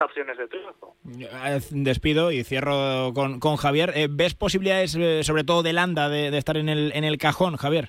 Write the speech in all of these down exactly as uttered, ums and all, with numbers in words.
opciones de triunfo. Despido y cierro con, con Javier. ¿Ves posibilidades, eh, sobre todo de Landa, de, de estar en el, en el cajón, Javier?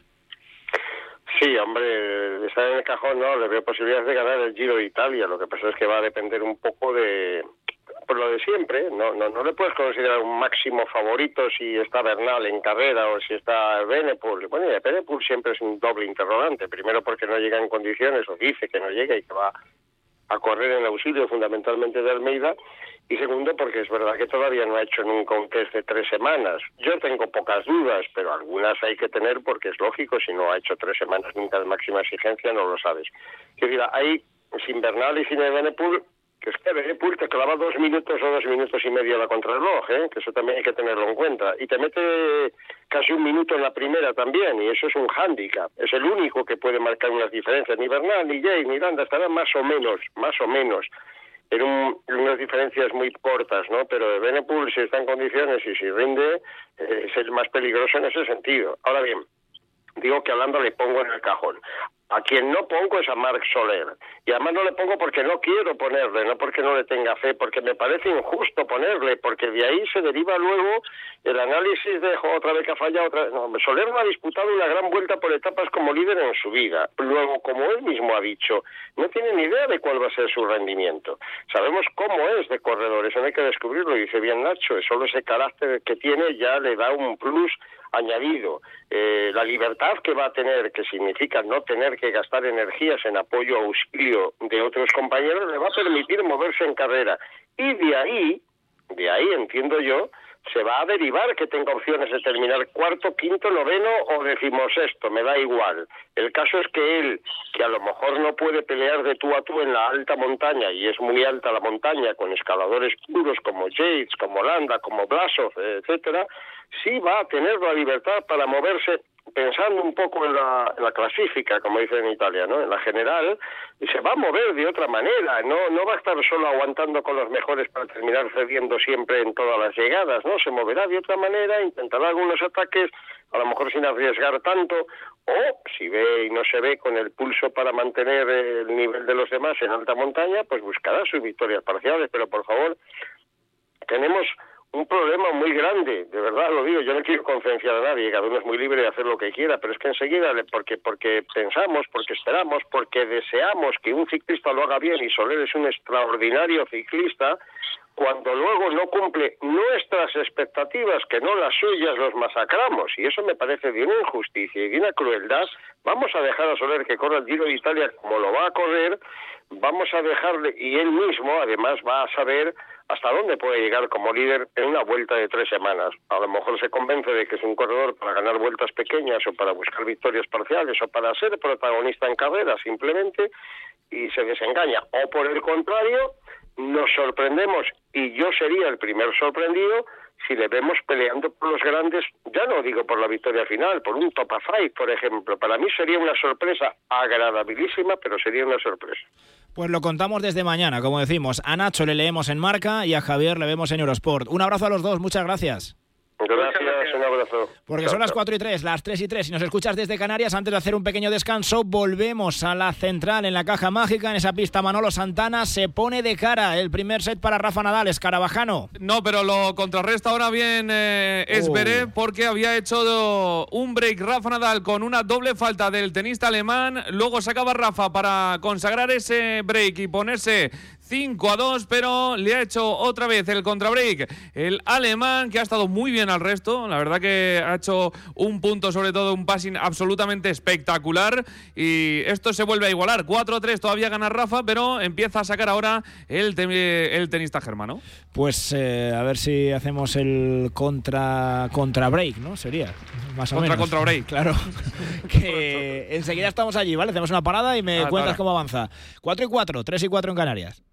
Sí, hombre, de estar en el cajón no, le veo posibilidades de ganar el Giro de Italia. Lo que pasa es que va a depender un poco de... por lo de siempre, no, no, no le puedes considerar un máximo favorito si está Bernal en carrera o si está Evenepoel. Bueno, y Evenepoel siempre es un doble interrogante. Primero porque no llega en condiciones, o dice que no llega y que va a correr en auxilio fundamentalmente de Almeida, y segundo porque es verdad que todavía no ha hecho nunca un test de tres semanas. Yo tengo pocas dudas, pero algunas hay que tener porque es lógico, si no ha hecho tres semanas nunca de máxima exigencia no lo sabes. Es decir, ahí sin Bernal y sin Evenepoel, que es que Evenepoel te clava dos minutos o dos minutos y medio a la contrarreloj, ¿eh? Que eso también hay que tenerlo en cuenta. Y te mete casi un minuto en la primera también, y eso es un hándicap. Es el único que puede marcar unas diferencias. Ni Bernal, ni Jay, ni Landa estarán más o menos, más o menos, en, un, en unas diferencias muy cortas, ¿no? Pero Evenepoel, si está en condiciones y si rinde, eh, es el más peligroso en ese sentido. Ahora bien, digo que a Landa le pongo en el cajón. A quien no pongo es a Marc Soler. Y además no le pongo porque no quiero ponerle, no porque no le tenga fe, porque me parece injusto ponerle, porque de ahí se deriva luego el análisis de otra vez que ha fallado. Otra vez. No, Soler no ha disputado una gran vuelta por etapas como líder en su vida. Luego, como él mismo ha dicho, no tiene ni idea de cuál va a ser su rendimiento. Sabemos cómo es de corredor, eso no hay que descubrirlo, dice bien Nacho, solo ese carácter que tiene ya le da un plus añadido. Eh, la libertad que va a tener, que significa no tener que gastar energías en apoyo o auxilio de otros compañeros, le va a permitir moverse en carrera. Y de ahí, de ahí entiendo yo, se va a derivar que tenga opciones de terminar cuarto, quinto, noveno o decimosexto, me da igual. El caso es que él, que a lo mejor no puede pelear de tú a tú en la alta montaña, y es muy alta la montaña, con escaladores puros como Yates, como Landa, como Blasov, etcétera, sí va a tener la libertad para moverse pensando un poco en la, en la clasifica, como dicen en Italia, ¿no? En la general, y se va a mover de otra manera, no no va a estar solo aguantando con los mejores para terminar cediendo siempre en todas las llegadas, ¿no? Se moverá de otra manera, intentará algunos ataques, a lo mejor sin arriesgar tanto, o si ve y no se ve con el pulso para mantener el nivel de los demás en alta montaña, pues buscará sus victorias parciales, pero por favor, tenemos un problema muy grande, de verdad lo digo, yo no quiero concienciar a nadie, cada uno es muy libre de hacer lo que quiera, pero es que enseguida, porque porque pensamos, porque esperamos, porque deseamos que un ciclista lo haga bien, y Soler es un extraordinario ciclista, cuando luego no cumple nuestras expectativas, que no las suyas, los masacramos, y eso me parece de una injusticia y de una crueldad. Vamos a dejar a Soler que corra el Giro de Italia como lo va a correr, vamos a dejarle, y él mismo además va a saber hasta dónde puede llegar como líder en una vuelta de tres semanas. A lo mejor se convence de que es un corredor para ganar vueltas pequeñas o para buscar victorias parciales o para ser protagonista en carrera simplemente, y se desengaña. O por el contrario, nos sorprendemos, y yo sería el primer sorprendido si le vemos peleando por los grandes, ya no digo por la victoria final, por un top five, por ejemplo. Para mí sería una sorpresa agradabilísima, pero sería una sorpresa. Pues lo contamos desde mañana, como decimos. A Nacho le leemos en Marca y a Javier le vemos en Eurosport. Un abrazo a los dos, muchas gracias. Gracias, un abrazo. Porque son las cuatro y tres, las tres y tres. Si nos escuchas desde Canarias, antes de hacer un pequeño descanso, volvemos a la central en la Caja Mágica. En esa pista Manolo Santana se pone de cara. El primer set para Rafa Nadal, escarabajano. No, pero lo contrarresta ahora bien eh, Esberé, oh. porque había hecho un break Rafa Nadal con una doble falta del tenista alemán. Luego sacaba Rafa para consagrar ese break y ponerse cinco a dos, pero le ha hecho otra vez el contrabreak el alemán, que ha estado muy bien al resto. La verdad que ha hecho un punto, sobre todo un passing absolutamente espectacular, y esto se vuelve a igualar. cuatro a tres, todavía gana Rafa, pero empieza a sacar ahora el, te- el tenista germano. Pues eh, a ver si hacemos el contra contrabreak, ¿no? Sería más o contra menos. Contra break. Claro. Que enseguida estamos allí, ¿vale? Hacemos una parada y me ah, cuentas ahora cómo avanza. cuatro y cuatro, tres y cuatro en Canarias.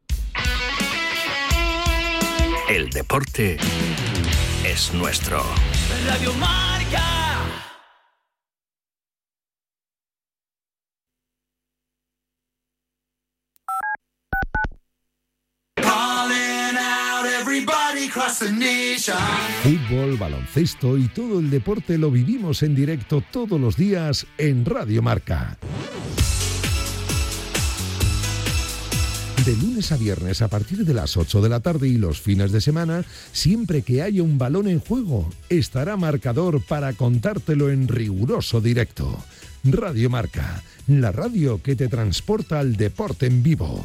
El deporte es nuestro. Radio Marca. Fútbol, baloncesto y todo el deporte lo vivimos en directo todos los días en Radio Marca. De lunes a viernes a partir de las ocho de la tarde y los fines de semana, siempre que haya un balón en juego, estará Marcador para contártelo en riguroso directo. Radio Marca, la radio que te transporta al deporte en vivo.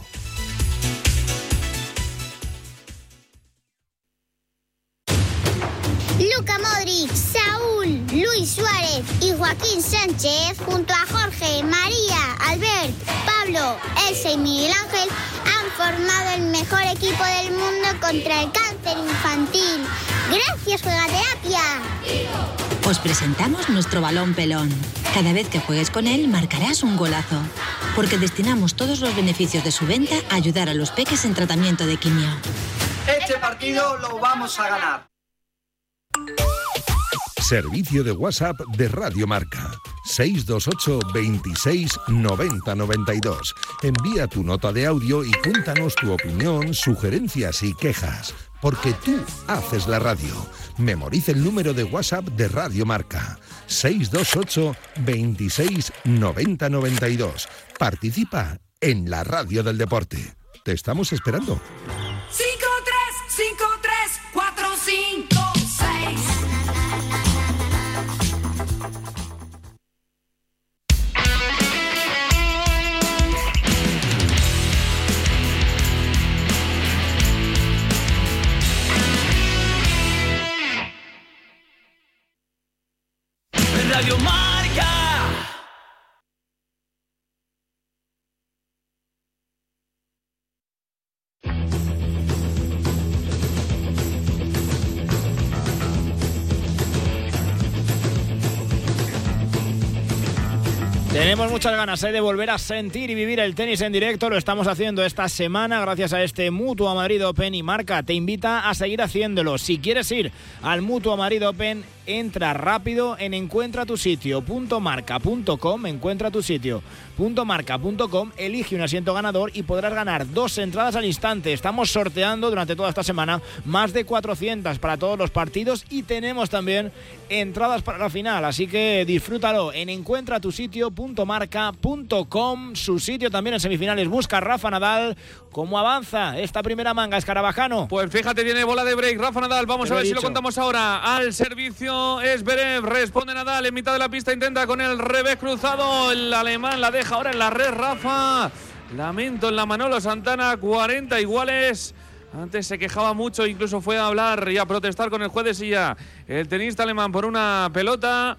Luka Modric, Saúl, Luis Suárez y Joaquín Sánchez, junto a Jorge, María, Albert, Pablo, Elsa y Miguel Ángel, han formado el mejor equipo del mundo contra el cáncer infantil. ¡Gracias, Juegaterapia! Os presentamos nuestro balón pelón. Cada vez que juegues con él, marcarás un golazo. Porque destinamos todos los beneficios de su venta a ayudar a los peques en tratamiento de quimio. Este partido lo vamos a ganar. Servicio de WhatsApp de Radio Marca. seis dos ocho, veintiséis, noventa, noventa y dos. Envía tu nota de audio y cuéntanos tu opinión, sugerencias y quejas. Porque tú haces la radio. Memoriza el número de WhatsApp de Radio Marca. seis dos ocho, veintiséis, noventa, noventa y dos. Participa en la radio del deporte. Te estamos esperando. cinco tres cinco tres cuatro cinco seis. Radio Marca. Tenemos muchas ganas ¿eh? de volver a sentir y vivir el tenis en directo. Lo estamos haciendo esta semana gracias a este Mutua Madrid Open, y Marca te invita a seguir haciéndolo. Si quieres ir al Mutua Madrid Open, entra rápido en encuentra tu sitio punto marca punto com, encuentra tu sitio punto marca punto com, elige un asiento ganador y podrás ganar dos entradas al instante. Estamos sorteando durante toda esta semana más de cuatrocientas para todos los partidos y tenemos también entradas para la final, así que disfrútalo en encuentra tu sitio punto marca punto com. Su sitio también en semifinales. Busca a Rafa Nadal. ¿Cómo avanza esta primera manga, Escarabajano? Pues fíjate, tiene bola de break Rafa Nadal. Vamos Te a lo ver he si lo dicho. contamos ahora. Al servicio es Zverev, responde Nadal en mitad de la pista, intenta con el revés cruzado, el alemán la deja ahora en la red. Rafa, lamento en la Manolo Santana, cuarenta iguales. Antes se quejaba mucho, incluso fue a hablar y a protestar con el juez de silla el tenista alemán por una pelota,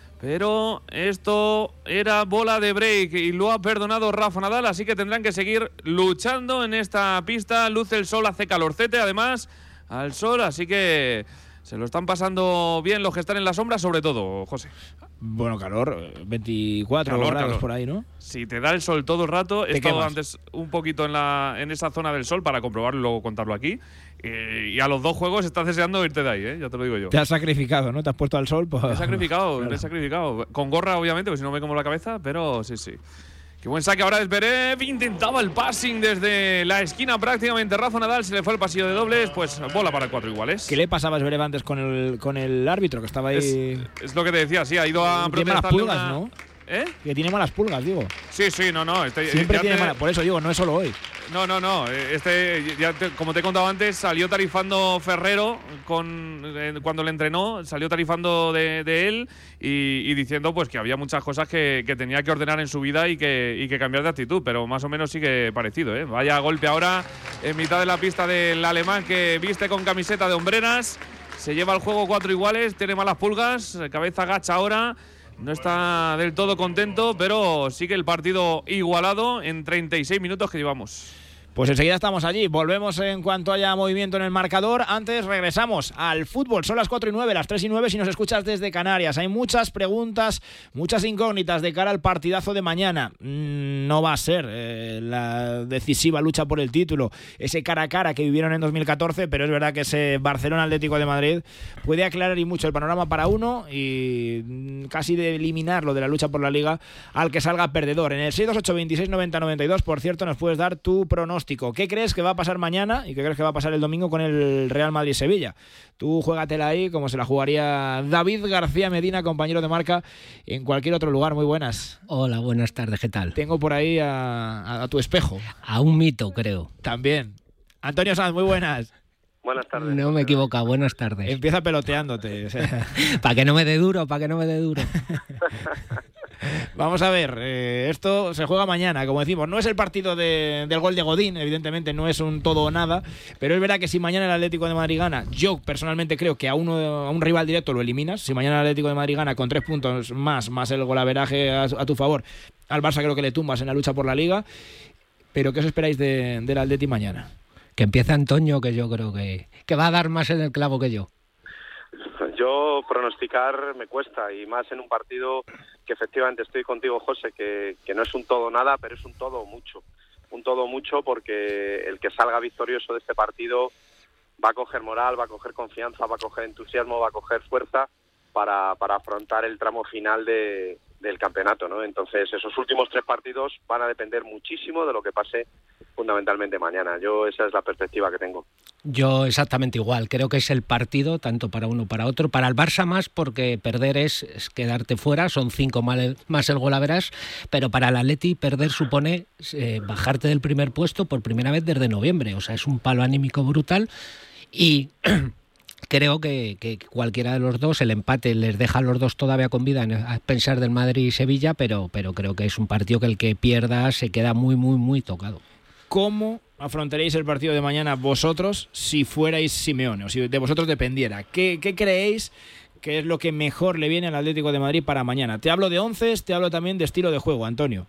pero esto era bola de break y lo ha perdonado Rafa Nadal, así que tendrán que seguir luchando en esta pista. Luce el sol, hace calorcete además al sol, así que se lo están pasando bien los que están en la sombra, sobre todo, José. Bueno, calor, veinticuatro Calor, grados calor. por ahí, ¿no? Si te da el sol todo el rato, he Te estado quemas. antes un poquito en, la, en esa zona del sol para comprobarlo y luego contarlo aquí. Eh, y a los dos juegos estás deseando irte de ahí, ¿eh? Ya te lo digo yo. Te has sacrificado, ¿no? Te has puesto al sol. Pues... Me he sacrificado, Claro. me he sacrificado. Con gorra, obviamente, porque si no me como la cabeza, pero sí, sí. Qué buen saque ahora de Zverev. Intentaba el passing desde la esquina prácticamente. Rafa Nadal se le fue el pasillo de dobles, pues bola para cuatro iguales. ¿Qué le pasaba a Zverev antes con el, con el árbitro que estaba ahí? Es, es lo que te decía, sí, ha ido a Tiene malas protestarle pulgas, una- ¿no? ¿Eh? Que tiene malas pulgas, digo. Sí, sí, no, no. Este, Siempre ya tiene te- malas. Por eso digo, no es solo hoy. No, no, no. Este, ya te- como te he contado antes, salió tarifando Ferrero con, eh, cuando le entrenó, salió tarifando de, de él y, y diciendo pues que había muchas cosas que, que tenía que ordenar en su vida y que, y que cambiar de actitud, pero más o menos sigue parecido, ¿eh? Vaya golpe ahora en mitad de la pista del alemán que viste con camiseta de hombreras, se lleva el juego cuatro iguales, tiene malas pulgas, cabeza gacha ahora. No está del todo contento, pero sigue el partido igualado en treinta y seis minutos que llevamos. Pues enseguida estamos allí. Volvemos en cuanto haya movimiento en el marcador. Antes regresamos al fútbol. Son las cuatro y nueve, las tres y nueve si nos escuchas desde Canarias. Hay muchas preguntas, muchas incógnitas de cara al partidazo de mañana. Mm, no va a ser eh, la decisiva lucha por el título, ese cara a cara que vivieron en dos mil catorce, pero es verdad que ese Barcelona Atlético de Madrid puede aclarar y mucho el panorama para uno y mm, casi de eliminarlo de la lucha por la Liga al que salga perdedor. En el seis dos ocho, veintiséis, noventa, noventa y dos, por cierto, nos puedes dar tu pronóstico pronóstico. ¿Qué crees que va a pasar mañana y qué crees que va a pasar el domingo con el Real Madrid-Sevilla? Tú juégatela ahí como se la jugaría David García Medina, compañero de marca, en cualquier otro lugar. Muy buenas. Hola, buenas tardes, ¿qué tal? Tengo por ahí a, a, a tu espejo. A un mito, creo. También. Antonio Sanz, muy buenas. Buenas tardes. No me equivoco, buenas tardes. Empieza peloteándote. O sea. Para que no me dé duro, para que no me dé duro. Vamos a ver, eh, esto se juega mañana, como decimos, no es el partido de, del gol de Godín, evidentemente no es un todo o nada, pero es verdad que si mañana el Atlético de Madrid gana, yo personalmente creo que a, uno, a un rival directo lo eliminas. Si mañana el Atlético de Madrid gana con tres puntos más, más el golaveraje a, a tu favor, al Barça creo que le tumbas en la lucha por la Liga. Pero ¿qué os esperáis de, del Atleti mañana? Que empiece Antonio, que yo creo que, que va a dar más en el clavo que yo. Yo pronosticar me cuesta, y más en un partido que efectivamente estoy contigo, José, que, que no es un todo nada, pero es un todo mucho. Un todo mucho porque el que salga victorioso de este partido va a coger moral, va a coger confianza, va a coger entusiasmo, va a coger fuerza para, para afrontar el tramo final de, del campeonato, ¿no? Entonces esos últimos tres partidos van a depender muchísimo de lo que pase fundamentalmente mañana. Yo esa es la perspectiva que tengo. Yo exactamente igual, creo que es el partido tanto para uno para otro, para el Barça más porque perder es, es quedarte fuera, son cinco mal, más el golaveras, pero para el Atleti perder supone eh, bajarte del primer puesto por primera vez desde noviembre, o sea, es un palo anímico brutal y creo que, que cualquiera de los dos, el empate les deja a los dos todavía con vida a pensar del Madrid y Sevilla, pero, pero creo que es un partido que el que pierda se queda muy, muy, muy tocado. ¿Cómo afrontaréis el partido de mañana vosotros si fuerais Simeone o si de vosotros dependiera? ¿Qué, qué creéis que es lo que mejor le viene al Atlético de Madrid para mañana? Te hablo de onces, te hablo también de estilo de juego, Antonio.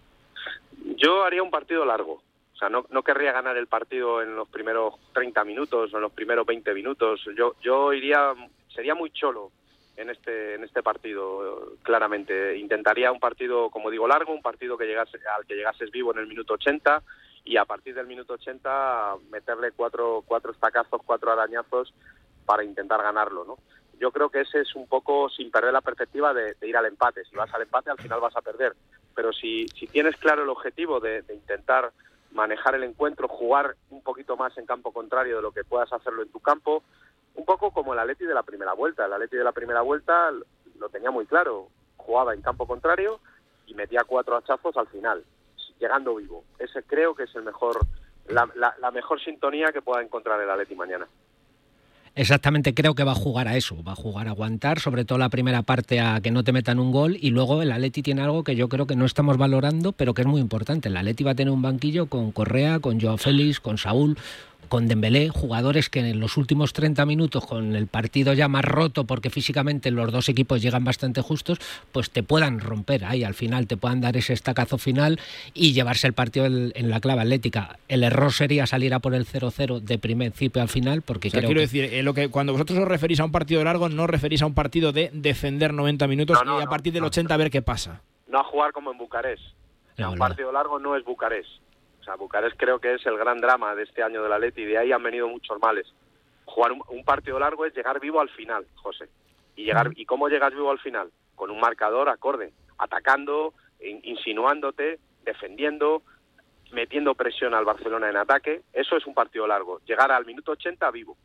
Yo haría un partido largo. O sea, no, no querría ganar el partido en los primeros treinta minutos o en los primeros veinte minutos. Yo yo iría, sería muy cholo en este en este partido, claramente. Intentaría un partido, como digo, largo, un partido que llegase al que llegases vivo en el minuto ochenta y a partir del minuto ochenta meterle cuatro cuatro estacazos, cuatro arañazos para intentar ganarlo, ¿no? Yo creo que ese es un poco sin perder la perspectiva de, de ir al empate. Si vas al empate, al final vas a perder. Pero si, si tienes claro el objetivo de, de intentar manejar el encuentro, jugar un poquito más en campo contrario de lo que puedas hacerlo en tu campo, un poco como el Atleti de la primera vuelta. El Atleti de la primera vuelta lo tenía muy claro, jugaba en campo contrario y metía cuatro hachazos al final, llegando vivo. Ese creo que es el mejor, la, la, la mejor sintonía que pueda encontrar el Atleti mañana. Exactamente, creo que va a jugar a eso, va a jugar a aguantar, sobre todo la primera parte a que no te metan un gol, y luego el Atleti tiene algo que yo creo que no estamos valorando, pero que es muy importante. El Atleti va a tener un banquillo con Correa, con Joao Félix, con Saúl, con Dembélé, jugadores que en los últimos treinta minutos, con el partido ya más roto, porque físicamente los dos equipos llegan bastante justos, pues te puedan romper ahí, al final te puedan dar ese estacazo final y llevarse el partido en la clave atlética. El error sería salir a por el cero cero de principio al final, porque o sea, creo quiero que... decir, eh, lo que cuando vosotros os referís a un partido largo, no os referís a un partido de defender noventa minutos no, no, y a no, partir del no, ochenta a ver qué pasa. No a jugar como en Bucarest. No, un no. partido largo no es Bucarest. O sea, Bucarest creo que es el gran drama de este año del Atleti y de ahí han venido muchos males. Jugar un, un partido largo es llegar vivo al final, José. Y llegar ¿Y cómo llegas vivo al final? Con un marcador acorde, atacando, in, insinuándote, defendiendo, metiendo presión al Barcelona en ataque. Eso es un partido largo, llegar al minuto ochenta vivo.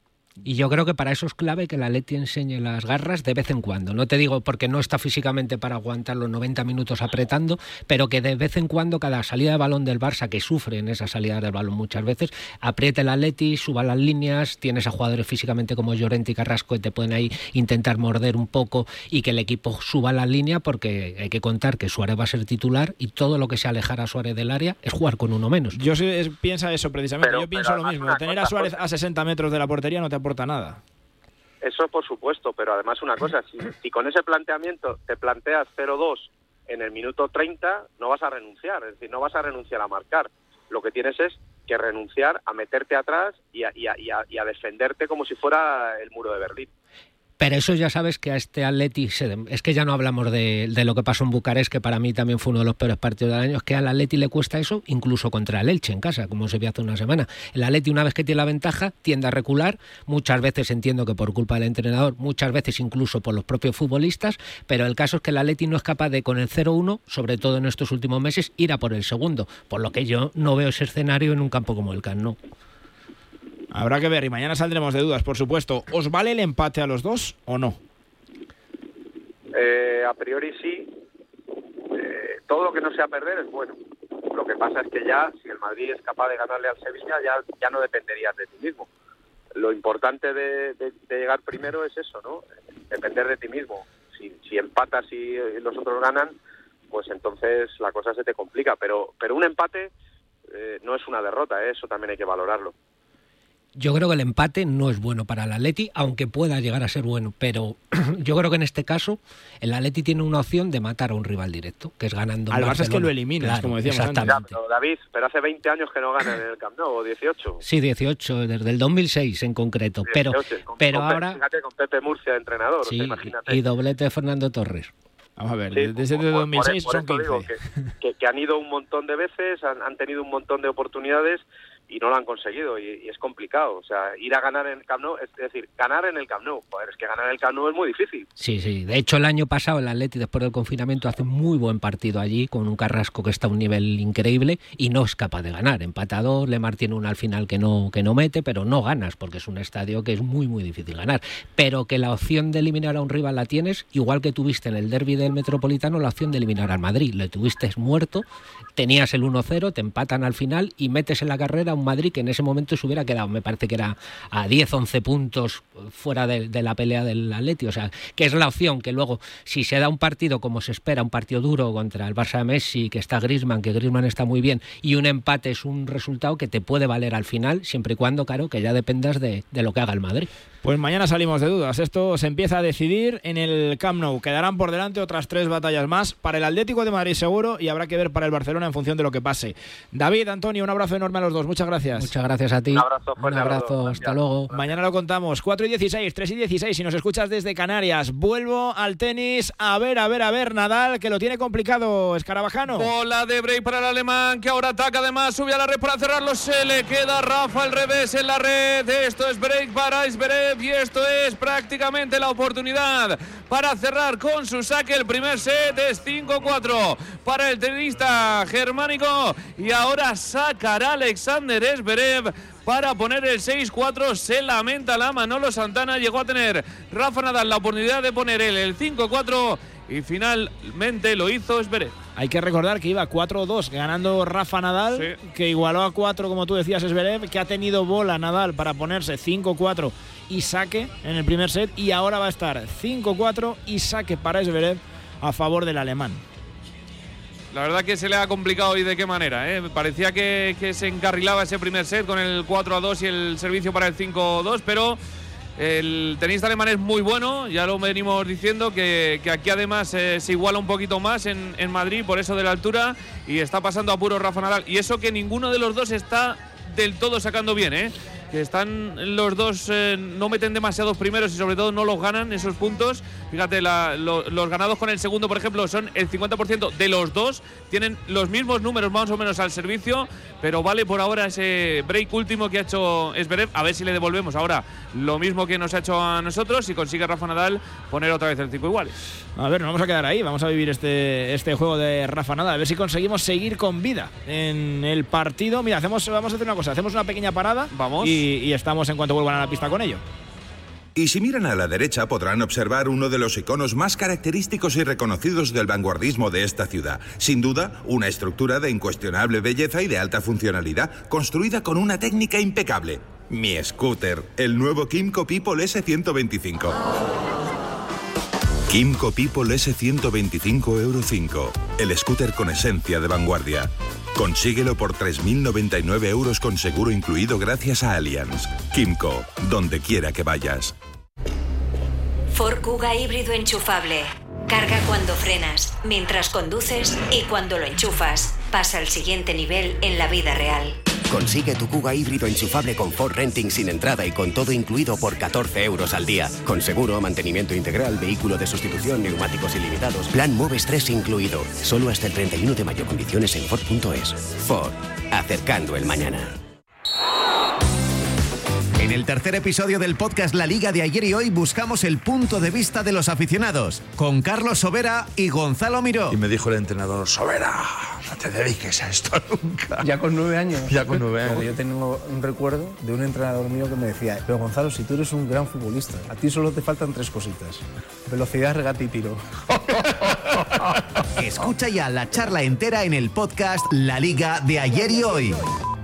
Y yo creo que para eso es clave que el Atleti enseñe las garras de vez en cuando. No te digo porque no está físicamente para aguantar los noventa minutos apretando, pero que de vez en cuando cada salida de balón del Barça, que sufre en esa salida del balón muchas veces, apriete el Atleti, suba las líneas, tienes a jugadores físicamente como Llorente y Carrasco que te pueden ahí intentar morder un poco y que el equipo suba la línea, porque hay que contar que Suárez va a ser titular y todo lo que sea alejar a Suárez del área es jugar con uno menos. Yo sí, es, piensa eso precisamente, pero, yo pienso lo mismo, tener a Suárez a sesenta metros de la portería no te aporta nada. Eso por supuesto, pero además una cosa, si, si con ese planteamiento te planteas cero dos en el minuto treinta, no vas a renunciar, es decir, no vas a renunciar a marcar. Lo que tienes es que renunciar a meterte atrás y a, y a, y a, y a defenderte como si fuera el muro de Berlín. Pero eso ya sabes que a este Atleti, es que ya no hablamos de, de lo que pasó en Bucarest, que para mí también fue uno de los peores partidos del año, es que al Atleti le cuesta eso, incluso contra el Elche en casa, como se vio hace una semana. El Atleti, una vez que tiene la ventaja, tiende a recular, muchas veces entiendo que por culpa del entrenador, muchas veces incluso por los propios futbolistas, pero el caso es que el Atleti no es capaz de, con el cero uno, sobre todo en estos últimos meses, ir a por el segundo, por lo que yo no veo ese escenario en un campo como el Camp Nou. Habrá que ver, y mañana saldremos de dudas, por supuesto. ¿Os vale el empate a los dos o no? Eh, a priori sí. Eh, todo lo que no sea perder es bueno. Lo que pasa es que ya, si el Madrid es capaz de ganarle al Sevilla, ya, ya no dependerías de ti mismo. Lo importante de, de, de llegar primero es eso, ¿no? Depender de ti mismo. Si, si empatas y los otros ganan, pues entonces la cosa se te complica. Pero, pero un empate eh, no es una derrota, ¿eh? Eso también hay que valorarlo. Yo creo que el empate no es bueno para el Atleti, aunque pueda llegar a ser bueno, pero yo creo que en este caso el Atleti tiene una opción de matar a un rival directo, que es ganando. Al Barça es que lo eliminas, claro, como decíamos exactamente. antes. Ya, pero David, pero hace veinte años que no ganan en el Camp Nou, o dieciocho. Sí, dieciocho, desde el dos mil seis en concreto, pero, dieciocho, con, pero con, ahora... Fíjate, con Pepe Murcia, entrenador, sí, o sea, imagínate. Y doblete de Fernando Torres. Vamos a ver, Sí, desde por, el dos mil seis por, son por quince. digo que, que, que han ido un montón de veces, han, han tenido un montón de oportunidades y no lo han conseguido, y, y es complicado. O sea, ir a ganar en el Camp Nou, es decir, ganar en el Camp Nou, joder, es que ganar en el Camp Nou es muy difícil. Sí, sí. De hecho, el año pasado el Atleti, después del confinamiento, hace un muy buen partido allí, con un Carrasco que está a un nivel increíble y no es capaz de ganar. Empatador, Lemar tiene una al final que no, que no mete, pero no ganas, porque es un estadio que es muy, muy difícil ganar. Pero que la opción de eliminar a un rival la tienes, igual que tuviste en el derbi del Metropolitano la opción de eliminar al Madrid. Le tuviste muerto, tenías el uno cero, te empatan al final y metes en la carrera a un Madrid que en ese momento se hubiera quedado, me parece que era a diez, once puntos fuera de, de la pelea del Atleti. O sea, que es la opción que luego, si se da un partido como se espera, un partido duro contra el Barça de Messi, que está Griezmann, que Griezmann está muy bien, y un empate es un resultado que te puede valer al final, siempre y cuando, claro, que ya dependas de, de lo que haga el Madrid. Pues mañana salimos de dudas. Esto se empieza a decidir en el Camp Nou. Quedarán por delante otras tres batallas más para el Atlético de Madrid seguro, y habrá que ver para el Barcelona en función de lo que pase. David, Antonio, un abrazo enorme a los dos. Muchas gracias. Muchas gracias a ti. Un abrazo fuerte. Un abrazo. Hasta luego. Mañana lo contamos. cuatro y dieciséis, tres y dieciséis. Si nos escuchas desde Canarias, vuelvo al tenis. A ver, a ver, a ver, Nadal, que lo tiene complicado. Escarabajano. Bola de break para el alemán, que ahora ataca, además sube a la red para cerrarlo. Se le queda Rafa al revés en la red. Esto es break para Zverev y esto es prácticamente la oportunidad para cerrar con su saque. El primer set es cinco cuatro para el tenista germánico y ahora sacará Alexander Zverev para poner el seis cuatro. Se lamenta la Manolo Santana. Llegó a tener Rafa Nadal la oportunidad de poner él el cinco cuatro y finalmente lo hizo Zverev. Hay que recordar que iba cuatro dos ganando Rafa Nadal, sí, que igualó a cuatro, como tú decías, Zverev, que ha tenido bola Nadal para ponerse cinco cuatro y saque en el primer set, y ahora va a estar cinco cuatro y saque para Zverev a favor del alemán. La verdad que se le ha complicado, y de qué manera, ¿eh? Parecía que, que se encarrilaba ese primer set con el cuatro a dos y el servicio para el cinco dos, pero el tenista alemán es muy bueno, ya lo venimos diciendo, que, que aquí además eh, se iguala un poquito más en, en Madrid por eso de la altura, y está pasando a puro Rafa Nadal, y eso que ninguno de los dos está del todo sacando bien, ¿eh? Que están los dos, eh, no meten demasiados primeros y sobre todo no los ganan esos puntos. Fíjate, la, lo, los ganados con el segundo, por ejemplo, son el cincuenta por ciento de los dos, tienen los mismos números más o menos al servicio, pero vale por ahora ese break último que ha hecho Zverev, a ver si le devolvemos ahora lo mismo que nos ha hecho a nosotros y consigue Rafa Nadal poner otra vez el cinco iguales. A ver, nos vamos a quedar ahí, vamos a vivir este, este juego de Rafa Nadal, a ver si conseguimos seguir con vida en el partido. Mira, hacemos, vamos a hacer una cosa, hacemos una pequeña parada. Vamos. Y Y estamos en cuanto vuelvan a la pista con ello. Y si miran a la derecha podrán observar uno de los iconos más característicos y reconocidos del vanguardismo de esta ciudad. Sin duda, una estructura de incuestionable belleza y de alta funcionalidad, construida con una técnica impecable. Mi scooter, el nuevo Kymco People ese ciento veinticinco. Kymco People ese ciento veinticinco Euro cinco, el scooter con esencia de vanguardia. Consíguelo por tres mil noventa y nueve euros con seguro incluido gracias a Allianz. Kymco, donde quiera que vayas. Ford Kuga híbrido enchufable. Carga cuando frenas, mientras conduces y cuando lo enchufas. Pasa al siguiente nivel en la vida real. Consigue tu Kuga híbrido enchufable con Ford Renting sin entrada y con todo incluido por catorce euros al día. Con seguro, mantenimiento integral, vehículo de sustitución, neumáticos ilimitados. Plan Moves tres incluido. Solo hasta el treinta y uno de mayo. Condiciones en Ford punto es. Ford. Acercando el mañana. En el tercer episodio del podcast La Liga de ayer y hoy buscamos el punto de vista de los aficionados con Carlos Sobera y Gonzalo Miró. Y me dijo el entrenador: Sobera, no te dediques a esto nunca. Ya con nueve años. Ya con nueve años. Pero yo tengo un recuerdo de un entrenador mío que me decía: pero Gonzalo, si tú eres un gran futbolista, a ti solo te faltan tres cositas: velocidad, regate y tiro. Escucha ya la charla entera en el podcast La Liga de ayer y hoy.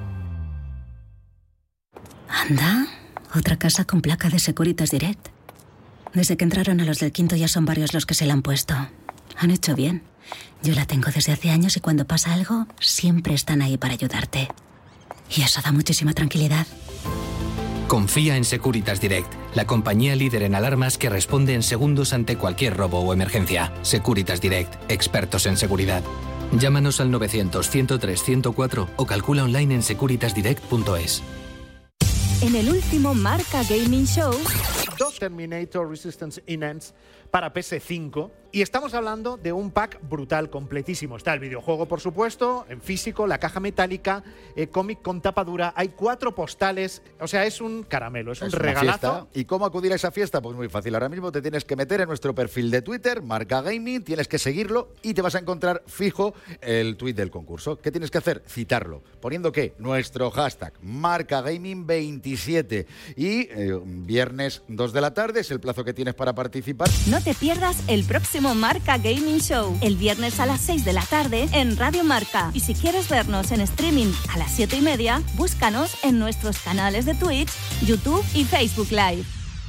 Anda, otra casa con placa de Securitas Direct. Desde que entraron a los del quinto ya son varios los que se la han puesto. Han hecho bien. Yo la tengo desde hace años y cuando pasa algo, siempre están ahí para ayudarte. Y eso da muchísima tranquilidad. Confía en Securitas Direct, la compañía líder en alarmas que responde en segundos ante cualquier robo o emergencia. Securitas Direct, expertos en seguridad. Llámanos al novecientos, ciento tres, ciento cuatro o calcula online en securitas direct punto es. En el último Marca Gaming Show, dos Terminator Resistance Enhanced para P S cinco. Y estamos hablando de un pack brutal, completísimo. Está el videojuego, por supuesto, en físico, la caja metálica, eh, cómic con tapa dura. Hay cuatro postales. O sea, es un caramelo, es un es una regalazo. Fiesta. ¿Y cómo acudir a esa fiesta? Pues muy fácil. Ahora mismo te tienes que meter en nuestro perfil de Twitter, Marca Gaming, tienes que seguirlo y te vas a encontrar fijo el tweet del concurso. ¿Qué tienes que hacer? Citarlo. ¿Poniendo qué? Nuestro hashtag, Marca Gaming veintisiete. Y eh, viernes dos de la tarde es el plazo que tienes para participar. no te pierdas el próximo Marca Gaming Show, el viernes a las seis de la tarde en Radio Marca. Y si quieres vernos en streaming a las siete y media, búscanos en nuestros canales de Twitch, YouTube y Facebook Live.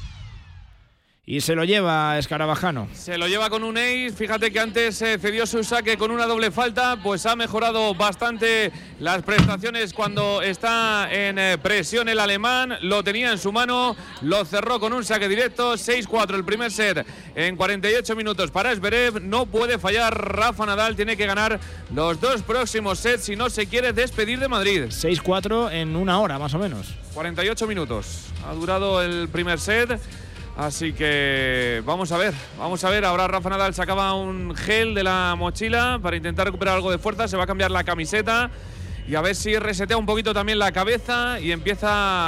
Y se lo lleva Escarabajano. Se lo lleva con un ace. Fíjate que antes eh, cedió su saque con una doble falta. Pues ha mejorado bastante las prestaciones cuando está en eh, presión el alemán. Lo tenía en su mano. Lo cerró con un saque directo. seis cuatro el primer set en cuarenta y ocho minutos para Zverev. No puede fallar Rafa Nadal. Tiene que ganar los dos próximos sets si no se quiere despedir de Madrid. seis cuatro en una hora más o menos. cuarenta y ocho minutos. Ha durado el primer set. Así que vamos a ver, vamos a ver. Ahora Rafa Nadal sacaba un gel de la mochila para intentar recuperar algo de fuerza. Se va a cambiar la camiseta y a ver si resetea un poquito también la cabeza y empieza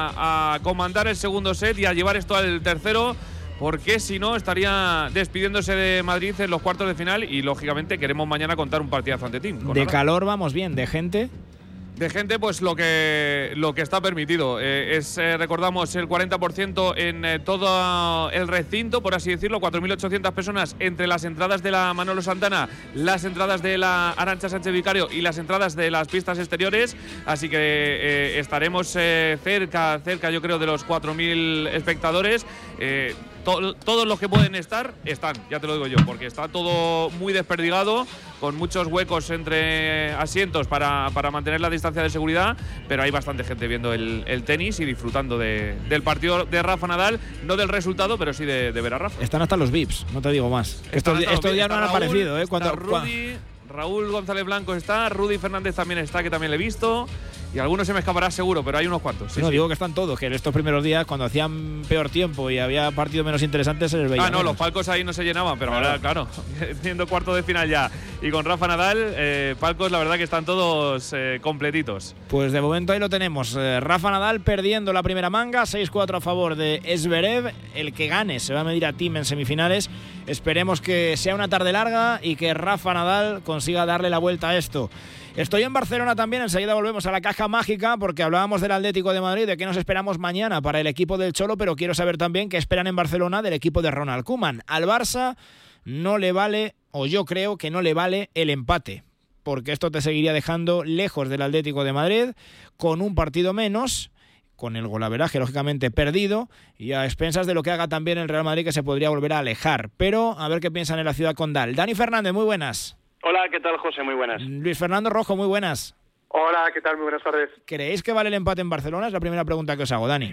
a comandar el segundo set y a llevar esto al tercero, porque si no estaría despidiéndose de Madrid en los cuartos de final y lógicamente queremos mañana contar un partidazo ante Team. De calor vamos bien, de gente... De gente, pues lo que lo que está permitido. Eh, es, eh, recordamos, el cuarenta por ciento en eh, todo el recinto, por así decirlo, cuatro mil ochocientas personas entre las entradas de la Manolo Santana, las entradas de la Arantxa Sánchez Vicario y las entradas de las pistas exteriores. Así que eh, estaremos eh, cerca, cerca, yo creo, de los cuatro mil espectadores. Eh, to- todos los que pueden estar, están, ya te lo digo yo, porque está todo muy desperdigado, con muchos huecos entre asientos para, para mantener la distancia de seguridad, pero hay bastante gente viendo el, el tenis y disfrutando de, del partido de Rafa Nadal, no del resultado, pero sí de, de ver a Rafa. Están hasta los V I Ps, no te digo más. Están Estos, estos días no han Raúl, aparecido, ¿eh? Cuando, está Rudy, Raúl González Blanco está, Rudy Fernández también está, que también le he visto. Y algunos se me escapará seguro, pero hay unos cuantos. Sí, no, sí. digo que están todos, que en estos primeros días, cuando hacían peor tiempo y había partidos menos interesantes, se les veía. Ah, no, menos. los palcos ahí no se llenaban, pero Claro. ahora, claro, siendo cuarto de final ya. Y con Rafa Nadal, eh, palcos, la verdad que están todos eh, completitos. Pues de momento ahí lo tenemos. Eh, Rafa Nadal perdiendo la primera manga, seis cuatro a favor de Zverev. El que gane se va a medir a Thiem en semifinales. Esperemos que sea una tarde larga y que Rafa Nadal consiga darle la vuelta a esto. Estoy en Barcelona también, enseguida volvemos a la caja mágica porque hablábamos del Atlético de Madrid, de qué nos esperamos mañana para el equipo del Cholo, pero quiero saber también qué esperan en Barcelona del equipo de Ronald Koeman. Al Barça no le vale, o yo creo que no le vale el empate, porque esto te seguiría dejando lejos del Atlético de Madrid, con un partido menos, con el golaveraje lógicamente perdido y a expensas de lo que haga también el Real Madrid, que se podría volver a alejar. Pero a ver qué piensan en la ciudad condal. Dani Fernández, muy buenas. Hola, ¿qué tal, José? Muy buenas. Luis Fernando Rojo, muy buenas. Hola, ¿qué tal? Muy buenas tardes. ¿Creéis que vale el empate en Barcelona? Es la primera pregunta que os hago, Dani.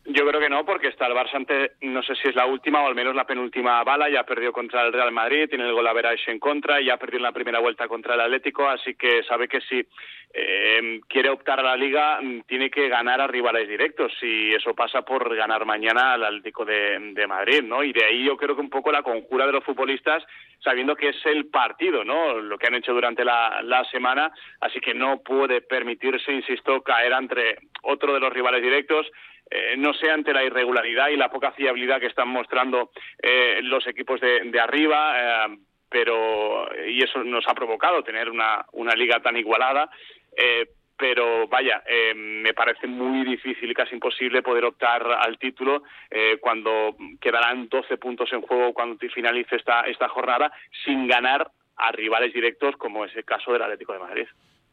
Yo creo que no, porque está el Barça ante, no sé si es la última o al menos la penúltima bala, ya perdió contra el Real Madrid, tiene el gol average en contra, ya perdió en la primera vuelta contra el Atlético, así que sabe que si eh, quiere optar a la Liga tiene que ganar a rivales directos, y eso pasa por ganar mañana al Atlético de, de Madrid, ¿no? Y de ahí yo creo que un poco la conjura de los futbolistas, sabiendo que es el partido, ¿no?, lo que han hecho durante la, la semana, así que no puede permitirse, insisto, caer entre otro de los rivales directos. Eh, no sé, ante la irregularidad y la poca fiabilidad que están mostrando eh, los equipos de, de arriba, eh, pero y eso nos ha provocado tener una, una liga tan igualada, eh, pero vaya, eh, me parece muy difícil y casi imposible poder optar al título eh, cuando quedarán doce puntos en juego cuando finalice esta, esta jornada sin ganar a rivales directos como es el caso del Atlético de Madrid.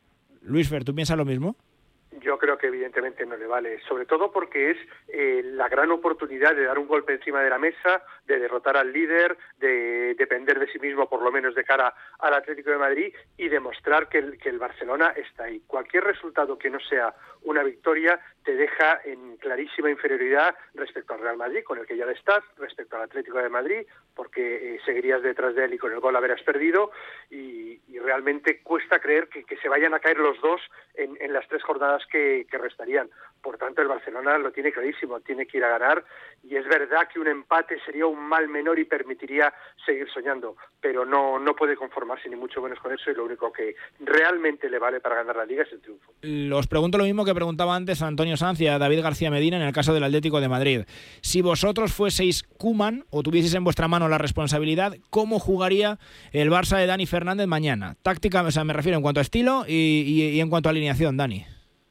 Luis Fer, ¿tú piensas lo mismo? Yo creo que evidentemente no le vale, sobre todo porque es eh, la gran oportunidad de dar un golpe encima de la mesa, de derrotar al líder, de depender de sí mismo por lo menos de cara al Atlético de Madrid y demostrar que el, que el Barcelona está ahí. Cualquier resultado que no sea una victoria te deja en clarísima inferioridad respecto al Real Madrid, con el que ya le estás, respecto al Atlético de Madrid, porque eh, seguirías detrás de él y con el gol haberás perdido, y, y realmente cuesta creer que, que se vayan a caer los dos en, en las tres jornadas que, que restarían. Por tanto, el Barcelona lo tiene clarísimo, tiene que ir a ganar, y es verdad que un empate sería un mal menor y permitiría seguir soñando, pero no, no puede conformarse ni mucho menos con eso, y lo único que realmente le vale para ganar la Liga es el triunfo. Os pregunto lo mismo que preguntaba antes a Antonio Sanz y a David García Medina en el caso del Atlético de Madrid. Si vosotros fueseis Koeman o tuvieseis en vuestra mano la responsabilidad, ¿cómo jugaría el Barça de Dani Fernández mañana? Táctica, o sea, me refiero en cuanto a estilo y, y, y en cuanto a alineación, Dani.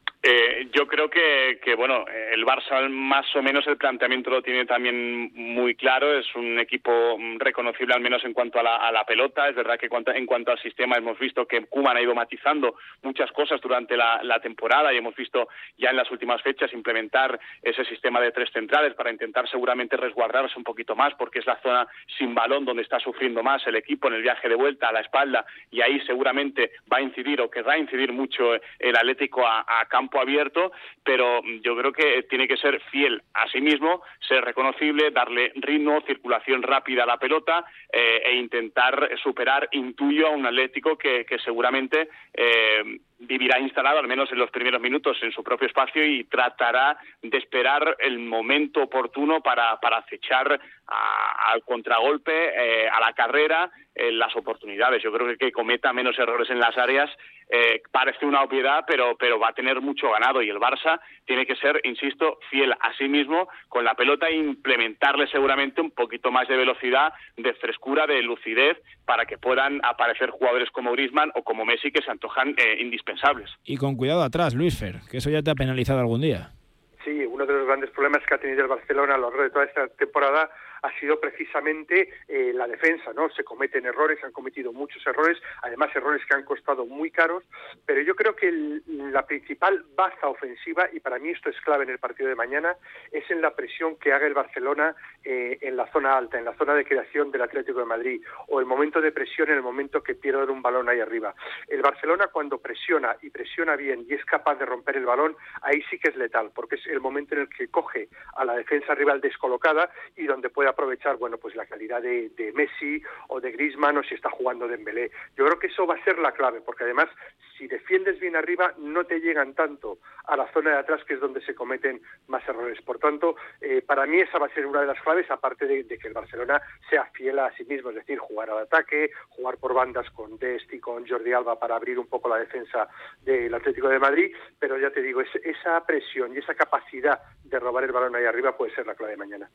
Eh, yo creo que, que, bueno, el Barça más o menos el planteamiento lo tiene también muy claro, es un equipo reconocible al menos en cuanto a la, a la pelota. Es verdad que cuanto, en cuanto al sistema hemos visto que Koeman ha ido matizando muchas cosas durante la, la temporada, y hemos visto ya en las últimas fechas implementar ese sistema de tres centrales para intentar seguramente resguardarse un poquito más, porque es la zona sin balón donde está sufriendo más el equipo en el viaje de vuelta a la espalda, y ahí seguramente va a incidir o querrá incidir mucho el Atlético a, a campo abierto, pero yo creo que tiene que ser fiel a sí mismo, ser reconocible, darle ritmo, circulación rápida a la pelota eh, e intentar superar, intuyo, a un Atlético que, que seguramente eh, vivirá instalado al menos en los primeros minutos en su propio espacio y tratará de esperar el momento oportuno para, para acechar a, al contragolpe, eh, a la carrera, eh, las oportunidades. Yo creo que que cometa menos errores en las áreas eh, parece una obviedad, pero, pero va a tener mucho ganado, y el Barça tiene que ser, insisto, fiel a sí mismo con la pelota e implementarle seguramente un poquito más de velocidad, de frescura, de lucidez, para que puedan aparecer jugadores como Griezmann o como Messi que se antojan eh, indispensables. Y con cuidado atrás, Luis Fer, que eso ya te ha penalizado algún día. Sí, uno de los grandes problemas que ha tenido el Barcelona a lo largo de toda esta temporada ha sido precisamente eh, la defensa, ¿no? Se cometen errores, han cometido muchos errores, además errores que han costado muy caros, pero yo creo que el, la principal baza ofensiva, y para mí esto es clave en el partido de mañana, es en la presión que haga el Barcelona eh, en la zona alta, en la zona de creación del Atlético de Madrid, o el momento de presión en el momento que pierden un balón ahí arriba. El Barcelona, cuando presiona y presiona bien y es capaz de romper el balón, ahí sí que es letal, porque es el momento en el que coge a la defensa rival descolocada y donde puede aprovechar, bueno, pues la calidad de, de Messi o de Griezmann, o si está jugando Dembélé. Yo creo que eso va a ser la clave, porque además si defiendes bien arriba no te llegan tanto a la zona de atrás, que es donde se cometen más errores. Por tanto, eh, para mí esa va a ser una de las claves, aparte de, de que el Barcelona sea fiel a sí mismo, es decir, jugar al ataque, jugar por bandas con Dest y con Jordi Alba para abrir un poco la defensa del Atlético de Madrid, pero ya te digo, es, esa presión y esa capacidad de robar el balón ahí arriba puede ser la clave de mañana.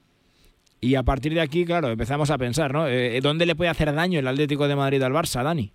Y a partir de aquí, claro, empezamos a pensar, ¿no? Eh, ¿Dónde le puede hacer daño el Atlético de Madrid al Barça, Dani?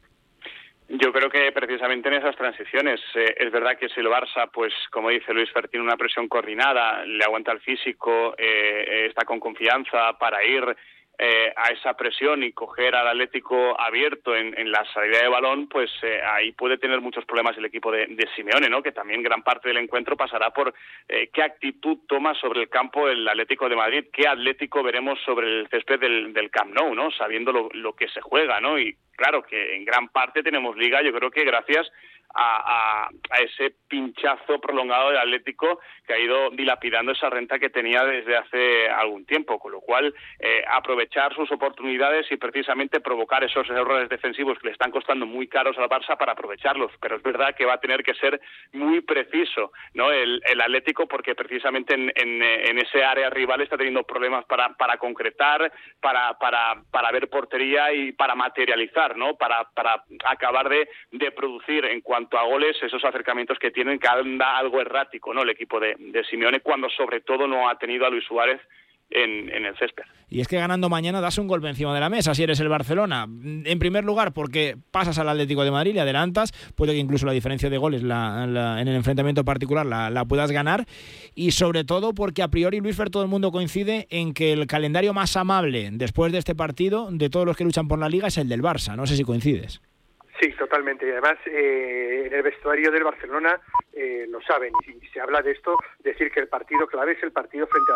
Yo creo que precisamente en esas transiciones. Eh, es verdad que si el Barça, pues como dice Luis Fer, tiene una presión coordinada, le aguanta el físico, eh, está con confianza para ir eh, a esa presión y coger al Atlético abierto en, en la salida de balón, pues eh, ahí puede tener muchos problemas el equipo de, de Simeone, ¿no? Que también gran parte del encuentro pasará por eh, qué actitud toma sobre el campo el Atlético de Madrid, qué Atlético veremos sobre el césped del, del Camp Nou, ¿no? Sabiendo lo, lo que se juega, ¿no? Y claro que en gran parte tenemos liga, yo creo que gracias a, a, a ese pinchazo prolongado del Atlético, que ha ido dilapidando esa renta que tenía desde hace algún tiempo, con lo cual eh, aprovechar sus oportunidades y precisamente provocar esos errores defensivos que le están costando muy caros al Barça para aprovecharlos, pero es verdad que va a tener que ser muy preciso, ¿no? El, el Atlético, porque precisamente en, en, en ese área rival está teniendo problemas para, para concretar, para, para, para ver portería y para materializar, ¿no? Para, para acabar de, de producir en cuanto a goles esos acercamientos que tienen, que anda algo errático, ¿no? El equipo de, de Simeone, cuando sobre todo no ha tenido a Luis Suárez En, en el césped. Y es que ganando mañana das un golpe encima de la mesa si eres el Barcelona. En primer lugar, porque pasas al Atlético de Madrid, le adelantas, puede que incluso la diferencia de goles la, la, en el enfrentamiento particular la, la puedas ganar, y sobre todo porque a priori, Luis Fer, todo el mundo coincide en que el calendario más amable después de este partido de todos los que luchan por la Liga es el del Barça. No sé si coincides. Sí, totalmente. Y además, eh, en el vestuario del Barcelona eh, lo saben. Y si se habla de esto, decir que el partido clave es el partido frente a